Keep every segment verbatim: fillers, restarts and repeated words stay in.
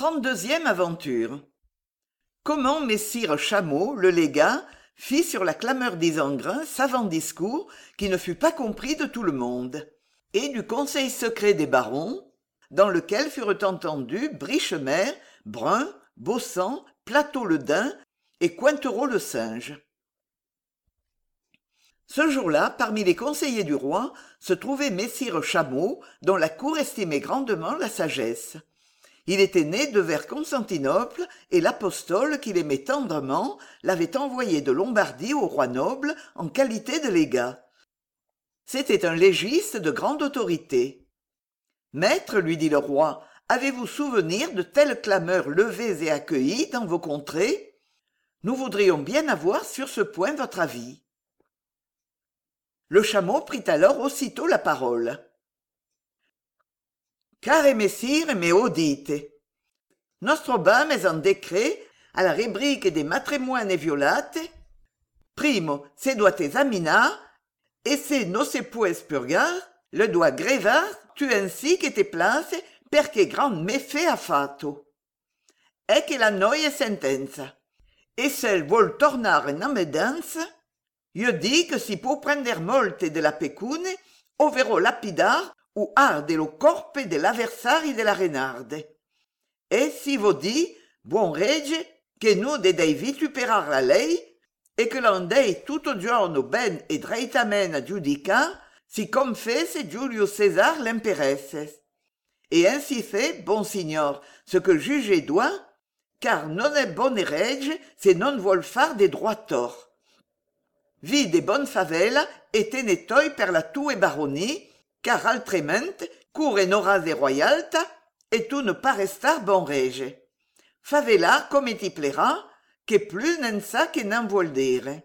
Trente-deuxième aventure. Comment messire Chameau, le légat, fit sur la clameur d'Isengrin savant discours qui ne fut pas compris de tout le monde, et du conseil secret des barons, dans lequel furent entendus Brichemer, Brun, Baussan, Plateau le Daim et Cointereau le singe. Ce jour-là, parmi les conseillers du roi, se trouvait messire Chameau, dont la cour estimait grandement la sagesse. Il était né de vers Constantinople, et l'apostole, qu'il aimait tendrement, l'avait envoyé de Lombardie au roi noble en qualité de légat. C'était un légiste de grande autorité. « Maître, lui dit le roi, avez-vous souvenir de telles clameurs levées et accueillies dans vos contrées ? Nous voudrions bien avoir sur ce point votre avis. » Le chameau prit alors aussitôt la parole. Care messire me audite. Nostrobam est en décret à la rubrique des matrimoine violate. Primo, seduat examina, esse no se può spurgar, le doit grevar, tu ainsi che te place, perché grand méfait ha fatto. E che la noia sentenza. E sel vol tornare namedans, io di che si può prender molte de la pecune, ovvero lapidar, ou arde lo corpe de l'avversari de la renarde. E si vo di, buon rege, che nu de dei vituperar la lei, e che l'andei tutto giorno ben e dreitamente a giudicar, si confesse Julius César l'imperesses. Et ainsi fait, bon signor, ce que juger doit, car non è bonne rege se non vuol far des droits torts. Vi de bonne favela et tenetoi per la tue baroni, car altrement, cur enoras e royalta, et tu ne parestar bon rege. Favela come ti plaira, que plus n'en sa que n'en vuol dire.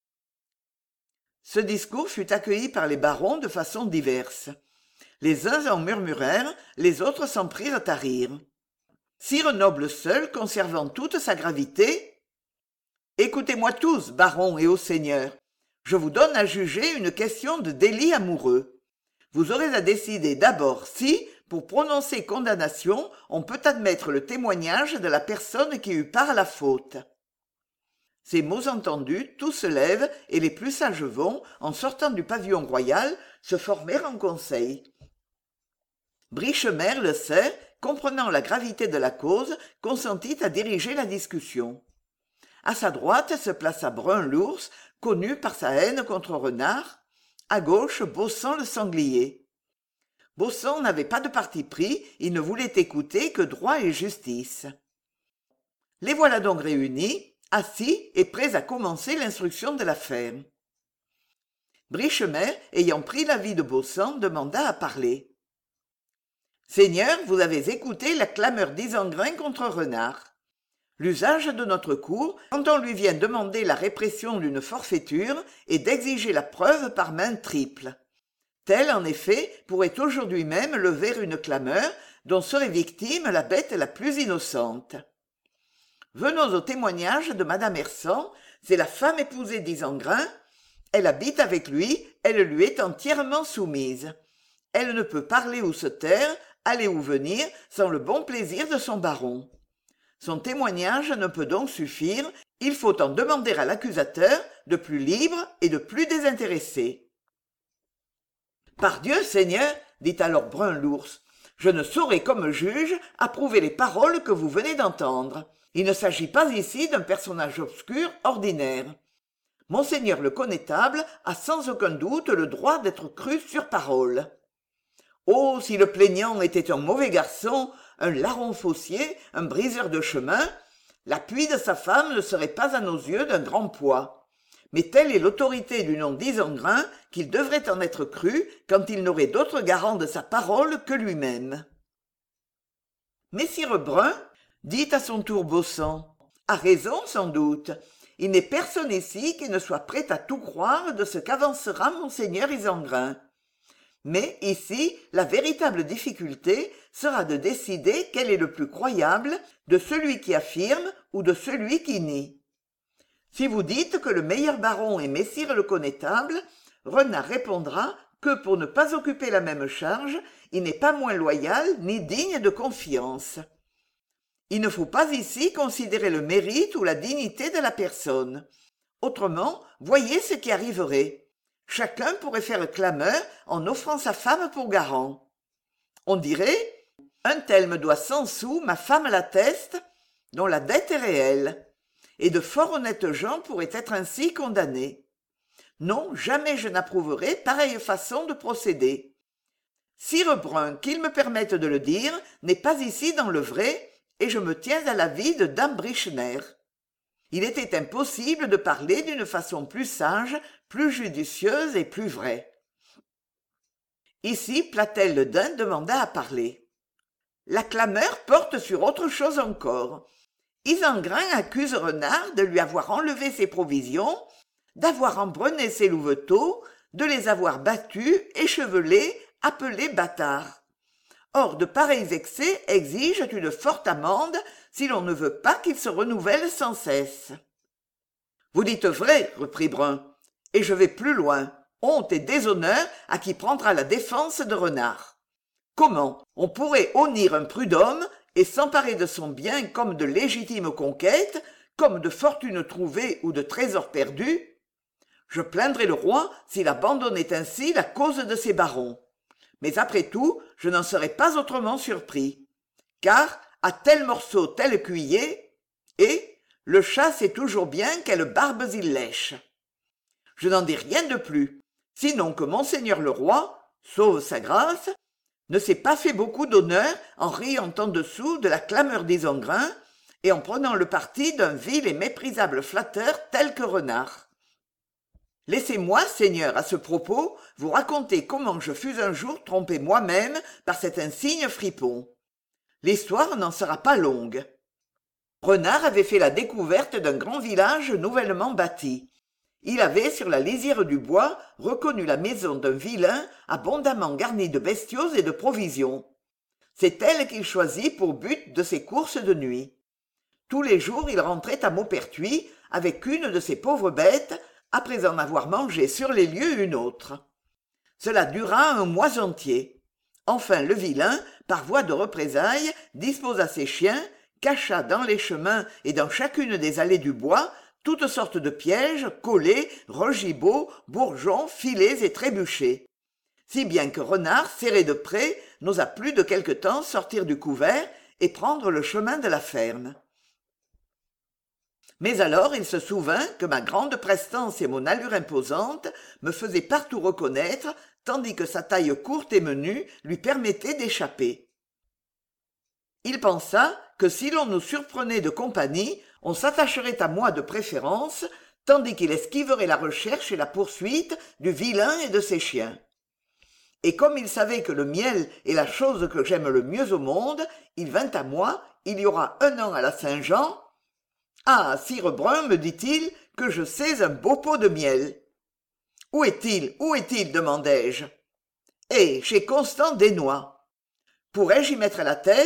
Ce discours fut accueilli par les barons de façon diverse. Les uns en murmurèrent, les autres s'en prirent à rire. Sire Noble seul, conservant toute sa gravité, « Écoutez-moi tous, barons et hauts seigneurs, je vous donne à juger une question de délit amoureux. Vous aurez à décider d'abord si, pour prononcer condamnation, on peut admettre le témoignage de la personne qui eut part à la faute. » Ces mots entendus, tous se lèvent et les plus sages vont, en sortant du pavillon royal, se former en conseil. Brichemer, le sait, comprenant la gravité de la cause, consentit à diriger la discussion. À sa droite se plaça Brun l'ours, connu par sa haine contre Renard. À gauche, Baussan le sanglier. Baussan n'avait pas de parti pris, il ne voulait écouter que droit et justice. Les voilà donc réunis, assis et prêts à commencer l'instruction de l'affaire. Brichemer, ayant pris l'avis de Baussan, demanda à parler. « Seigneur, vous avez écouté la clameur d'Isengrin contre Renard. L'usage de notre cour, quand on lui vient demander la répression d'une forfaiture, est d'exiger la preuve par main triple. Telle, en effet, pourrait aujourd'hui même lever une clameur dont serait victime la bête la plus innocente. Venons au témoignage de Madame Hersan, c'est la femme épousée d'Isengrin. Elle habite avec lui, elle lui est entièrement soumise. Elle ne peut parler ou se taire, aller ou venir, sans le bon plaisir de son baron. Son témoignage ne peut donc suffire, il faut en demander à l'accusateur de plus libre et de plus désintéressé. « Pardieu, Seigneur, dit alors Brun l'ours, je ne saurais comme juge approuver les paroles que vous venez d'entendre. Il ne s'agit pas ici d'un personnage obscur ordinaire. Monseigneur le connétable a sans aucun doute le droit d'être cru sur parole. Oh, si le plaignant était un mauvais garçon, un larron faussier, un briseur de chemin, l'appui de sa femme ne serait pas à nos yeux d'un grand poids. Mais telle est l'autorité du nom d'Isengrin qu'il devrait en être cru quand il n'aurait d'autre garant de sa parole que lui-même. » Messire Brun, dit à son tour Baussan, a raison sans doute. Il n'est personne ici qui ne soit prêt à tout croire de ce qu'avancera monseigneur Isengrin. Mais ici, la véritable difficulté sera de décider quel est le plus croyable, de celui qui affirme ou de celui qui nie. Si vous dites que le meilleur baron est messire le connétable, Renard répondra que pour ne pas occuper la même charge, il n'est pas moins loyal ni digne de confiance. Il ne faut pas ici considérer le mérite ou la dignité de la personne. Autrement, voyez ce qui arriverait. Chacun pourrait faire clameur en offrant sa femme pour garant. On dirait « Un tel me doit cent sous, ma femme l'atteste », dont la dette est réelle. Et de fort honnêtes gens pourraient être ainsi condamnés. Non, jamais je n'approuverai pareille façon de procéder. Sire Brun, qu'il me permette de le dire, n'est pas ici dans le vrai, et je me tiens à l'avis de dame Brichner. Il était impossible de parler d'une façon plus sage, plus judicieuse et plus vraie. Ici, Platel le Daim demanda à parler. La clameur porte sur autre chose encore. Isengrin accuse Renard de lui avoir enlevé ses provisions, d'avoir embrunné ses louveteaux, de les avoir battus, échevelés, appelés bâtards. Or, de pareils excès exigent une forte amende si l'on ne veut pas qu'ils se renouvellent sans cesse. Vous dites vrai, reprit Brun, et je vais plus loin. Honte et déshonneur à qui prendra la défense de Renard. Comment on pourrait honnir un prud'homme et s'emparer de son bien comme de légitimes conquêtes, comme de fortunes trouvées ou de trésors perdus? Je plaindrais le roi s'il abandonnait ainsi la cause de ses barons. Mais après tout, je n'en serais pas autrement surpris. Car, à tel morceau, tel cuiller, et le chat sait toujours bien quelles barbes il lèche. Je n'en dis rien de plus, sinon que monseigneur le roi, sauve sa grâce, ne s'est pas fait beaucoup d'honneur en riant en dessous de la clameur d'Isengrin et en prenant le parti d'un vil et méprisable flatteur tel que Renard. Laissez-moi, seigneur, à ce propos, vous raconter comment je fus un jour trompé moi-même par cet insigne fripon. L'histoire n'en sera pas longue. Renard avait fait la découverte d'un grand village nouvellement bâti. Il avait, sur la lisière du bois, reconnu la maison d'un vilain abondamment garnie de bestiaux et de provisions. C'est elle qu'il choisit pour but de ses courses de nuit. Tous les jours, il rentrait à Maupertuis avec une de ses pauvres bêtes, après en avoir mangé sur les lieux une autre. Cela dura un mois entier. Enfin, le vilain, par voie de représailles, disposa ses chiens, cacha dans les chemins et dans chacune des allées du bois toutes sortes de pièges, collets, rogibots, bourgeons, filets et trébuchets. Si bien que Renard, serré de près, n'osa plus de quelque temps sortir du couvert et prendre le chemin de la ferme. Mais alors il se souvint que ma grande prestance et mon allure imposante me faisaient partout reconnaître, tandis que sa taille courte et menue lui permettait d'échapper. Il pensa que si l'on nous surprenait de compagnie, on s'attacherait à moi de préférence, tandis qu'il esquiverait la recherche et la poursuite du vilain et de ses chiens. Et comme il savait que le miel est la chose que j'aime le mieux au monde, il vint à moi, il y aura un an à la Saint-Jean. « Ah, sire Brun, me dit-il, que je sais un beau pot de miel. »« Où est-il, où est-il » demandai-je. « Eh, chez Constant Desnois. Pourrais-je y mettre la tête ?»«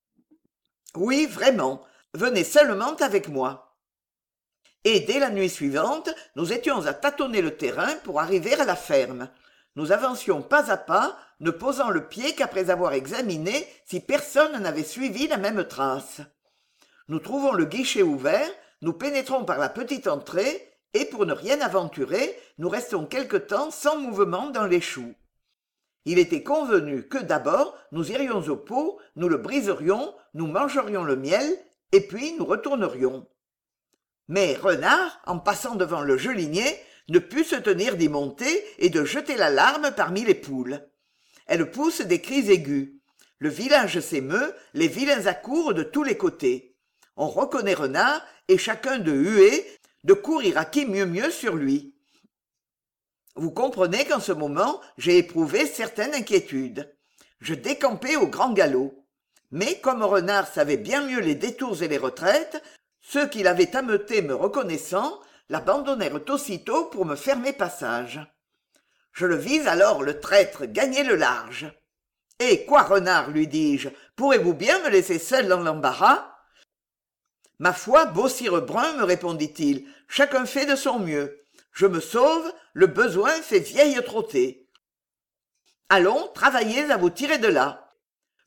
Oui, vraiment. Venez seulement avec moi. » Et dès la nuit suivante, nous étions à tâtonner le terrain pour arriver à la ferme. Nous avancions pas à pas, ne posant le pied qu'après avoir examiné si personne n'avait suivi la même trace. Nous trouvons le guichet ouvert, nous pénétrons par la petite entrée, et pour ne rien aventurer, nous restons quelque temps sans mouvement dans les choux. Il était convenu que d'abord nous irions au pot, nous le briserions, nous mangerions le miel, et puis nous retournerions. Mais Renard, en passant devant le gelinier, ne put se tenir d'y monter et de jeter l'alarme parmi les poules. Elles poussent des cris aigus. Le village s'émeut, les vilains accourent de tous les côtés. On reconnaît Renard, et chacun de huer, de courir à qui mieux mieux sur lui. Vous comprenez qu'en ce moment, j'ai éprouvé certaine inquiétude. Je décampais au grand galop. Mais comme Renard savait bien mieux les détours et les retraites, ceux qui l'avaient ameuté me reconnaissant, l'abandonnèrent aussitôt pour me fermer passage. Je le vis alors, le traître, gagner le large. « Eh, quoi, Renard, lui dis-je, pourrez-vous bien me laisser seul dans l'embarras ?»« Ma foi, beau sire Brun, me répondit-il, chacun fait de son mieux. Je me sauve, le besoin fait vieille trottée. Allons, travaillez à vous tirer de là.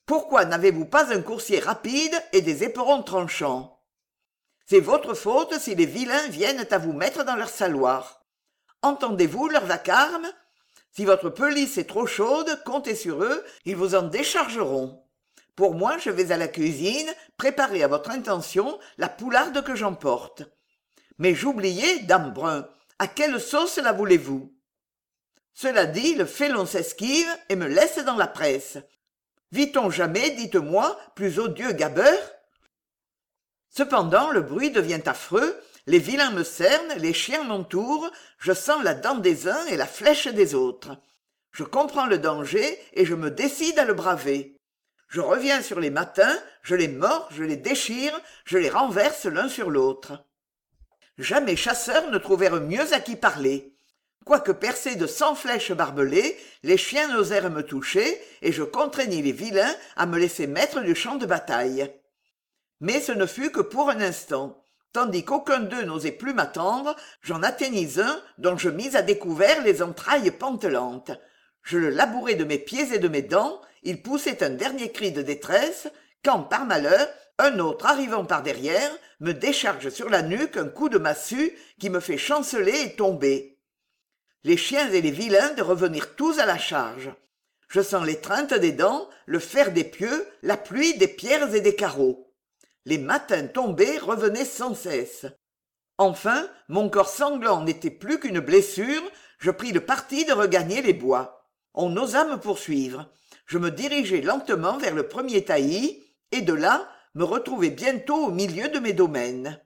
Pourquoi n'avez-vous pas un coursier rapide et des éperons tranchants? C'est votre faute si les vilains viennent à vous mettre dans leur saloir. Entendez-vous leur vacarme? Si votre pelisse est trop chaude, comptez sur eux, ils vous en déchargeront. Pour moi, je vais à la cuisine, préparer à votre intention la poularde que j'emporte. Mais j'oubliais, dame Brun, à quelle sauce la voulez-vous? Cela dit, le félon s'esquive et me laisse dans la presse. Vit-on jamais, dites-moi, plus odieux gabeur? Cependant, le bruit devient affreux, les vilains me cernent, les chiens m'entourent, je sens la dent des uns et la flèche des autres. Je comprends le danger et je me décide à le braver. Je reviens sur les matins, je les mords, je les déchire, je les renverse l'un sur l'autre. Jamais chasseurs ne trouvèrent mieux à qui parler. Quoique percés de cent flèches barbelées, les chiens n'osèrent me toucher, et je contraignis les vilains à me laisser maître du champ de bataille. Mais ce ne fut que pour un instant. Tandis qu'aucun d'eux n'osait plus m'attendre, j'en atteignis un dont je mis à découvert les entrailles pantelantes. Je le labourai de mes pieds et de mes dents, il poussait un dernier cri de détresse, quand, par malheur, un autre arrivant par derrière me décharge sur la nuque un coup de massue qui me fait chanceler et tomber. Les chiens et les vilains de revenir tous à la charge. Je sens l'étreinte des dents, le fer des pieux, la pluie des pierres et des carreaux. Les matins tombés revenaient sans cesse. Enfin, mon corps sanglant n'était plus qu'une blessure, je pris le parti de regagner les bois. On n'osa me poursuivre. Je me dirigeai lentement vers le premier taillis, et de là, me retrouvai bientôt au milieu de mes domaines.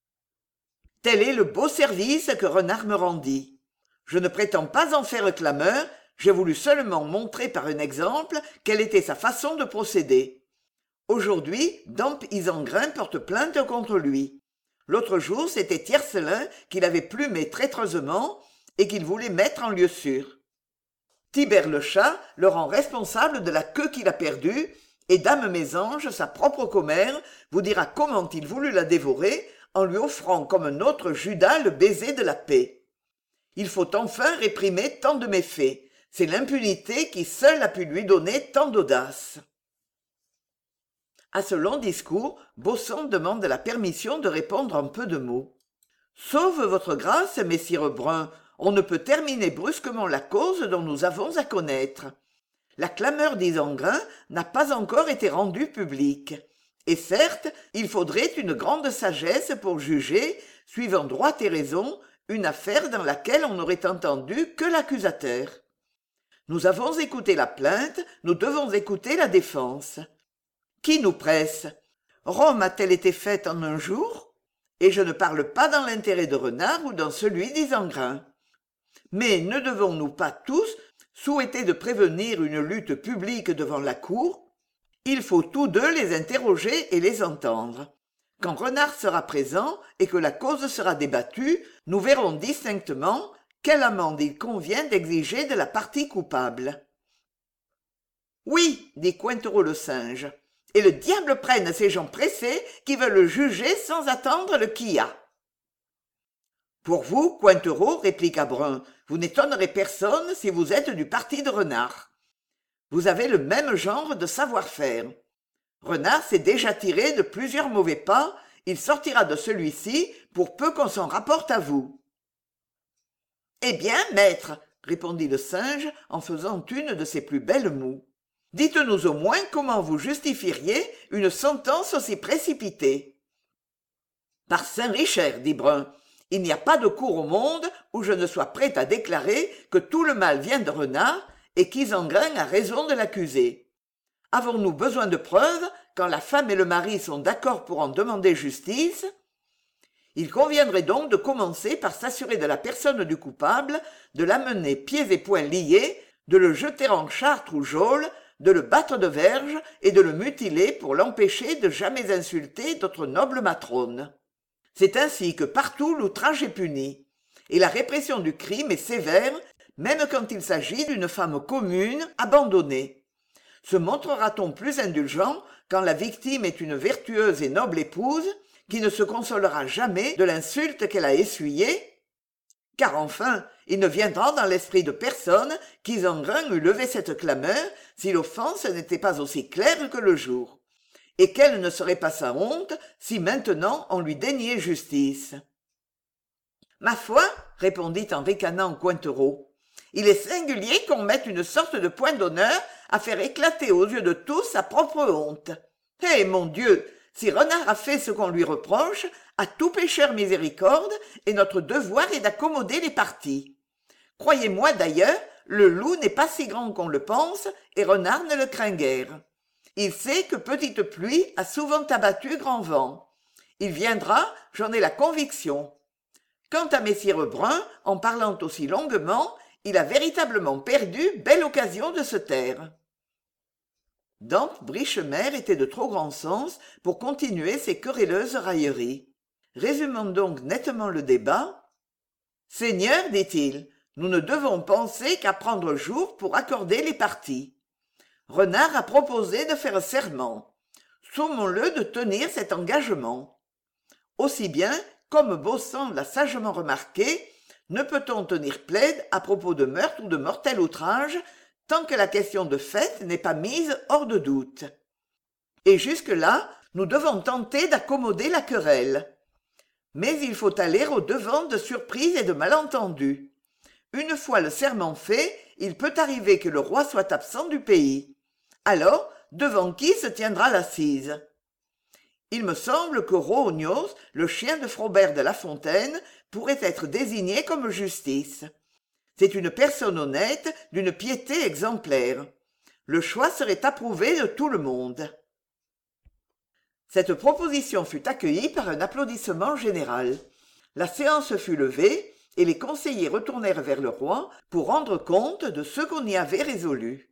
Tel est le beau service que Renard me rendit. Je ne prétends pas en faire clameur, j'ai voulu seulement montrer par un exemple quelle était sa façon de procéder. Aujourd'hui, Damp Isengrin porte plainte contre lui. L'autre jour, c'était Tiercelin qui l'avait plumé traîtreusement et qu'il voulait mettre en lieu sûr. Tibère le chat le rend responsable de la queue qu'il a perdue, et Dame Mésange, sa propre commère, vous dira comment il voulut la dévorer en lui offrant comme un autre Judas le baiser de la paix. Il faut enfin réprimer tant de méfaits. C'est l'impunité qui seule a pu lui donner tant d'audace. À ce long discours, Bosson demande la permission de répondre en peu de mots. « Sauve votre grâce, messire Brun, on ne peut terminer brusquement la cause dont nous avons à connaître. La clameur d'Isengrin n'a pas encore été rendue publique. Et certes, il faudrait une grande sagesse pour juger, suivant droit et raison, une affaire dans laquelle on n'aurait entendu que l'accusateur. Nous avons écouté la plainte, nous devons écouter la défense. Qui nous presse? Rome a-t-elle été faite en un jour? Et je ne parle pas dans l'intérêt de Renard ou dans celui d'Isengrin. Mais ne devons-nous pas tous souhaiter de prévenir une lutte publique devant la cour? Il faut tous deux les interroger et les entendre. Quand Renard sera présent et que la cause sera débattue, nous verrons distinctement quelle amende il convient d'exiger de la partie coupable. « Oui, dit Cointereau le singe, et le diable prenne ces gens pressés qui veulent juger sans attendre le qui a. » Pour vous, Cointereau, répliqua Brun, vous n'étonnerez personne si vous êtes du parti de Renard. Vous avez le même genre de savoir-faire. Renard s'est déjà tiré de plusieurs mauvais pas, il sortira de celui-ci pour peu qu'on s'en rapporte à vous. « Eh bien, maître, répondit le singe en faisant une de ses plus belles moues, dites-nous au moins comment vous justifieriez une sentence aussi précipitée. »« Par Saint-Richard, dit Brun, il n'y a pas de cour au monde où je ne sois prêt à déclarer que tout le mal vient de Renard et qu'Isengrin a raison de l'accuser. Avons-nous besoin de preuves quand la femme et le mari sont d'accord pour en demander justice? Il conviendrait donc de commencer par s'assurer de la personne du coupable, de l'amener pieds et poings liés, de le jeter en chartre ou geôle, de le battre de verge et de le mutiler pour l'empêcher de jamais insulter d'autres nobles matrones. C'est ainsi que partout l'outrage est puni, et la répression du crime est sévère, même quand il s'agit d'une femme commune, abandonnée. Se montrera-t-on plus indulgent quand la victime est une vertueuse et noble épouse qui ne se consolera jamais de l'insulte qu'elle a essuyée? car enfin il ne viendra dans l'esprit de personne qu'Isengrin eût levé cette clameur si l'offense n'était pas aussi claire que le jour, et quelle ne serait pas sa honte si maintenant on lui déniait justice. Ma foi, répondit en ricanant Cointereau, il est singulier qu'on mette une sorte de point d'honneur à faire éclater aux yeux de tous sa propre honte. Eh, mon Dieu, si Renard a fait ce qu'on lui reproche, à tout pécheur miséricorde, et notre devoir est d'accommoder les parties. Croyez-moi d'ailleurs, le loup n'est pas si grand qu'on le pense, et Renard ne le craint guère. Il sait que petite pluie a souvent abattu grand vent. Il viendra, j'en ai la conviction. Quant à messire Brun, en parlant aussi longuement, il a véritablement perdu belle occasion de se taire. Dante Brichemer était de trop grand sens pour continuer ses querelleuses railleries. Résumons donc nettement le débat. « Seigneur, dit-il, nous ne devons penser qu'à prendre jour pour accorder les parties. Renard a proposé de faire serment. Sommons-le de tenir cet engagement. Aussi bien, comme Baussan l'a sagement remarqué, ne peut-on tenir plaide à propos de meurtre ou de mortel outrage tant que la question de fait n'est pas mise hors de doute. Et jusque-là, nous devons tenter d'accommoder la querelle. Mais il faut aller au-devant de surprises et de malentendus. Une fois le serment fait, il peut arriver que le roi soit absent du pays. Alors, devant qui se tiendra l'assise ? Il me semble que Roognoos, le chien de Frobert de La Fontaine, pourrait être désigné comme justice. C'est une personne honnête, d'une piété exemplaire. Le choix serait approuvé de tout le monde. Cette proposition fut accueillie par un applaudissement général. La séance fut levée, et les conseillers retournèrent vers le roi pour rendre compte de ce qu'on y avait résolu.